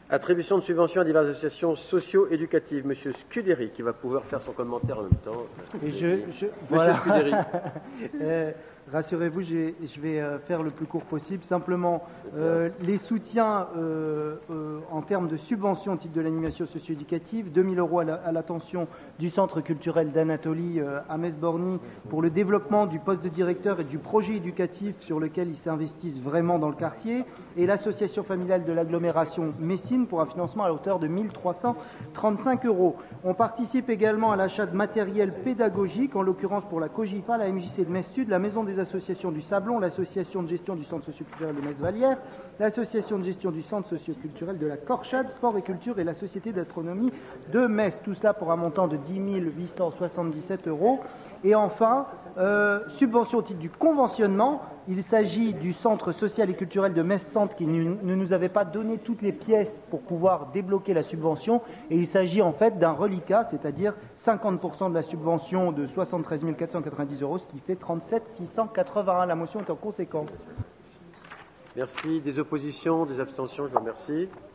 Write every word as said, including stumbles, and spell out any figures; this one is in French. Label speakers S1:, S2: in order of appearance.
S1: Attribution de subventions à diverses associations socio-éducatives. Monsieur Scudéry, qui va pouvoir faire son commentaire en même temps.
S2: Et je, je,
S1: Monsieur
S2: voilà.
S1: Scudéry.
S2: euh, Rassurez-vous, je vais faire le plus court possible. Simplement, euh, les soutiens euh, euh, en termes de subventions au titre de l'animation socio-éducative, deux mille euros à l'attention du Centre culturel d'Anatolie euh, à Metz-Borny pour le développement du poste de directeur et du projet éducatif sur lequel ils s'investissent vraiment dans le quartier, et l'association familiale de l'agglomération Messine pour un financement à hauteur de mille trois cent trente-cinq euros. On participe également à l'achat de matériel pédagogique, en l'occurrence pour la COGIFA, la M J C de Metz-Sud, la Maison des associations du Sablon, l'association de gestion du centre socioculturel de Metz-Vallière, l'association de gestion du centre socioculturel de la Corchade, Sport et Culture et la Société d'astronomie de Metz. Tout cela pour un montant de dix mille huit cent soixante-dix-sept euros. Et enfin, euh, subvention au titre du conventionnement. Il s'agit du centre social et culturel de Metz-Centre qui ne nous avait pas donné toutes les pièces pour pouvoir débloquer la subvention. Et il s'agit en fait d'un reliquat, c'est-à-dire cinquante pour cent de la subvention de soixante-treize mille quatre cent quatre-vingt-dix euros, ce qui fait trente-sept mille six cent quatre-vingt-un. La motion est en conséquence.
S1: Merci. Des oppositions, des abstentions, je vous remercie.